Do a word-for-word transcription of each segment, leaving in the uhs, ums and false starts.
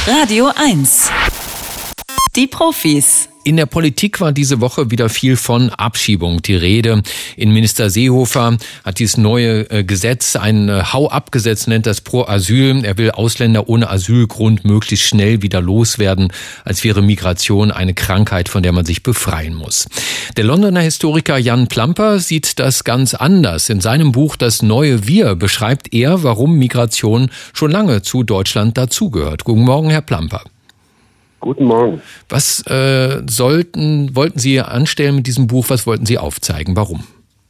Radio eins. Die Profis. In der Politik war diese Woche wieder viel von Abschiebung die Rede. Innenminister Seehofer hat dieses neue Gesetz, ein Hau-ab-Gesetz nennt das Pro Asyl. Er will Ausländer ohne Asylgrund möglichst schnell wieder loswerden, als wäre Migration eine Krankheit, von der man sich befreien muss. Der Londoner Historiker Jan Plamper sieht das ganz anders. In seinem Buch Das neue Wir beschreibt er, warum Migration schon lange zu Deutschland dazugehört. Guten Morgen, Herr Plamper. Guten Morgen. Was äh, sollten, wollten Sie anstellen mit diesem Buch? Was wollten Sie aufzeigen? Warum?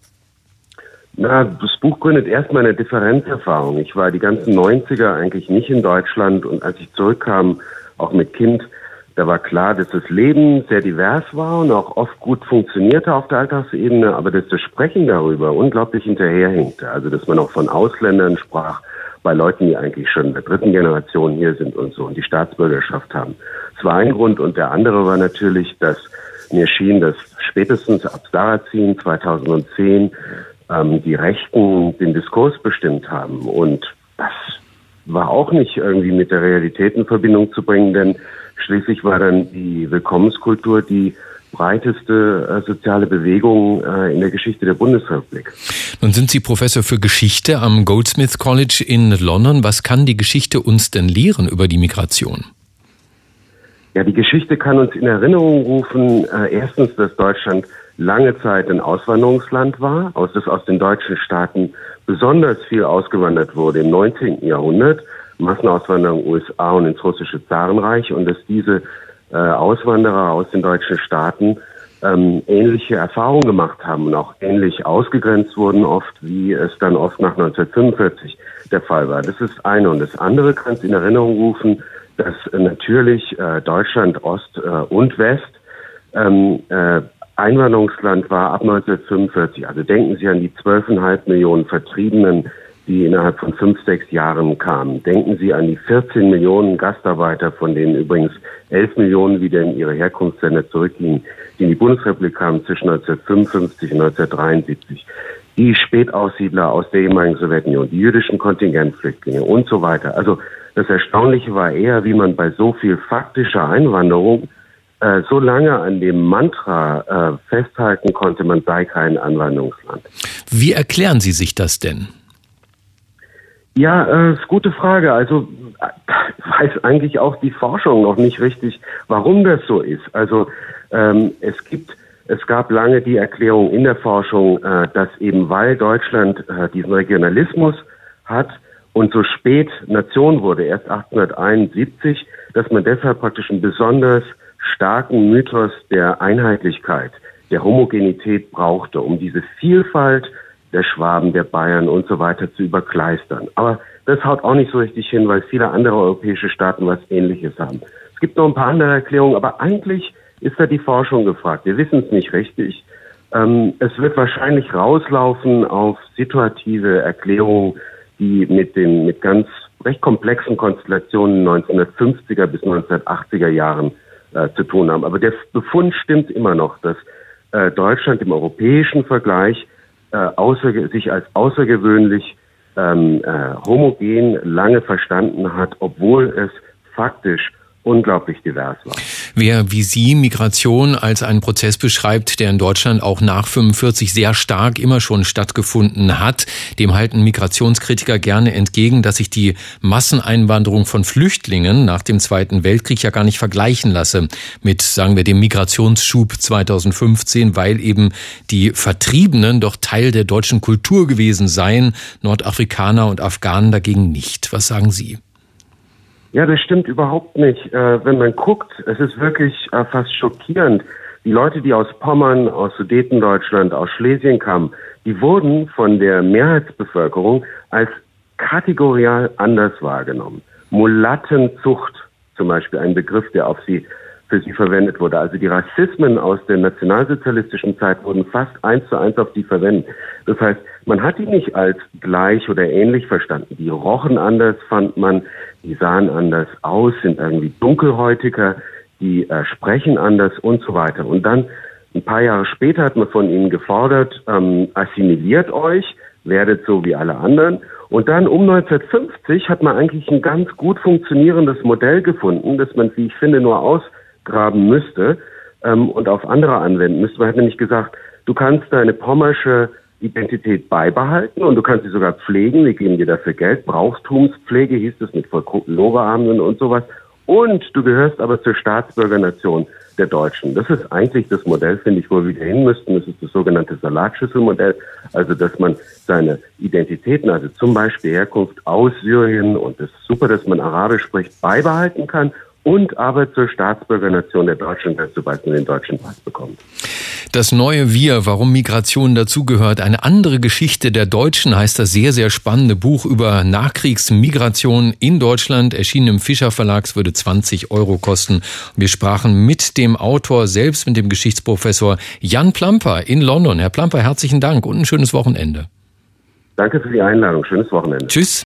Na, das Buch gründet erstmal eine Differenzerfahrung. Ich war die ganzen neunziger eigentlich nicht in Deutschland und als ich zurückkam, auch mit Kind, da war klar, dass das Leben sehr divers war und auch oft gut funktionierte auf der Alltagsebene, aber dass das Sprechen darüber unglaublich hinterherhinkte. Also dass man auch von Ausländern sprach, bei Leuten, die eigentlich schon in der dritten Generation hier sind und so und die Staatsbürgerschaft haben. Das war ein Grund und der andere war natürlich, dass mir schien, dass spätestens ab Sarrazin zweitausendzehn ähm, die Rechten den Diskurs bestimmt haben und das war auch nicht irgendwie mit der Realität in Verbindung zu bringen, denn schließlich war dann die Willkommenskultur die breiteste äh, soziale Bewegung äh, in der Geschichte der Bundesrepublik. Nun sind Sie Professor für Geschichte am Goldsmiths College in London. Was kann die Geschichte uns denn lehren über die Migration? Ja, die Geschichte kann uns in Erinnerung rufen, äh, erstens, dass Deutschland lange Zeit ein Auswanderungsland war, aus das aus den deutschen Staaten besonders viel ausgewandert wurde im neunzehnten Jahrhundert, Massenauswanderung U S A und ins russische Zarenreich und dass diese äh, Auswanderer aus den deutschen Staaten ähm, ähnliche Erfahrungen gemacht haben und auch ähnlich ausgegrenzt wurden oft, wie es dann oft nach neunzehnhundertfünfundvierzig der Fall war. Das ist eine. Und das andere kann es in Erinnerung rufen, dass äh, natürlich äh, Deutschland Ost äh, und West ähm, äh, Einwanderungsland war ab neunzehnhundertfünfundvierzig. Also denken Sie an die zwölf Komma fünf Millionen Vertriebenen, die innerhalb von fünf, sechs Jahren kamen. Denken Sie an die vierzehn Millionen Gastarbeiter, von denen übrigens elf Millionen wieder in ihre Herkunftsländer zurückgingen, die in die Bundesrepublik kamen zwischen neunzehnhundertfünfundfünfzig und neunzehnhundertdreiundsiebzig. Die Spätaussiedler aus der ehemaligen Sowjetunion, die jüdischen Kontingentflüchtlinge und so weiter. Also das Erstaunliche war eher, wie man bei so viel faktischer Einwanderung äh, so lange an dem Mantra äh, festhalten konnte, man sei kein Anwanderungsland. Wie erklären Sie sich das denn? Ja, äh, ist gute Frage. Also äh, weiß eigentlich auch die Forschung noch nicht richtig, warum das so ist. Also ähm, es gibt, es gab lange die Erklärung in der Forschung, äh, dass eben weil Deutschland äh, diesen Regionalismus hat und so spät Nation wurde, erst achtzehnhunderteinundsiebzig, dass man deshalb praktisch einen besonders starken Mythos der Einheitlichkeit, der Homogenität brauchte, um diese Vielfalt der Schwaben, der Bayern und so weiter zu überkleistern. Aber das haut auch nicht so richtig hin, weil viele andere europäische Staaten was Ähnliches haben. Es gibt noch ein paar andere Erklärungen, aber eigentlich ist da die Forschung gefragt. Wir wissen es nicht richtig. Ähm, es wird wahrscheinlich rauslaufen auf situative Erklärungen, die mit den mit ganz recht komplexen Konstellationen neunzehnhundertfünfziger bis neunzehnhundertachtziger Jahren äh, zu tun haben. Aber der Befund stimmt immer noch, dass äh, Deutschland im europäischen Vergleich Äh, außer, sich als außergewöhnlich ähm, äh, homogen lange verstanden hat, obwohl es faktisch unglaublich divers war. Wer wie Sie Migration als einen Prozess beschreibt, der in Deutschland auch nach fünfundvierzig sehr stark immer schon stattgefunden hat, dem halten Migrationskritiker gerne entgegen, dass sich die Masseneinwanderung von Flüchtlingen nach dem Zweiten Weltkrieg ja gar nicht vergleichen lasse mit, sagen wir, dem Migrationsschub zweitausendfünfzehn, weil eben die Vertriebenen doch Teil der deutschen Kultur gewesen seien, Nordafrikaner und Afghanen dagegen nicht. Was sagen Sie? Ja, das stimmt überhaupt nicht. Äh, wenn man guckt, es ist wirklich äh, fast schockierend. Die Leute, die aus Pommern, aus Sudetendeutschland, aus Schlesien kamen, die wurden von der Mehrheitsbevölkerung als kategorial anders wahrgenommen. Mulattenzucht, zum Beispiel ein Begriff, der auf sie für sie verwendet wurde. Also die Rassismen aus der nationalsozialistischen Zeit wurden fast eins zu eins auf die verwendet. Das heißt, man hat die nicht als gleich oder ähnlich verstanden. Die rochen anders, fand man, die sahen anders aus, sind irgendwie dunkelhäutiger, die äh, sprechen anders und so weiter. Und dann, ein paar Jahre später, hat man von ihnen gefordert, ähm, assimiliert euch, werdet so wie alle anderen. Und dann um neunzehnhundertfünfzig hat man eigentlich ein ganz gut funktionierendes Modell gefunden, das man, wie ich finde, nur ausgraben müsste ähm, und auf andere anwenden müsste. Man hat nämlich gesagt, du kannst deine pommersche Identität beibehalten und du kannst sie sogar pflegen. Wir geben dir dafür Geld. Brauchtumspflege hieß es mit Folkloreabenden und sowas. Und du gehörst aber zur Staatsbürgernation der Deutschen. Das ist eigentlich das Modell, finde ich, wo wir wieder hin müssten. Das ist das sogenannte Salatschüsselmodell. Also, dass man seine Identitäten, also zum Beispiel Herkunft aus Syrien, und das ist super, dass man Arabisch spricht, beibehalten kann und aber zur Staatsbürgernation der Deutschen, sobald man den deutschen Pass bekommt. Das neue Wir, warum Migration dazugehört, eine andere Geschichte der Deutschen, heißt das sehr, sehr spannende Buch über Nachkriegsmigration in Deutschland, erschienen im Fischer Verlag, es würde zwanzig Euro kosten. Wir sprachen mit dem Autor selbst, mit dem Geschichtsprofessor Jan Plamper in London. Herr Plamper, herzlichen Dank und ein schönes Wochenende. Danke für die Einladung, schönes Wochenende. Tschüss.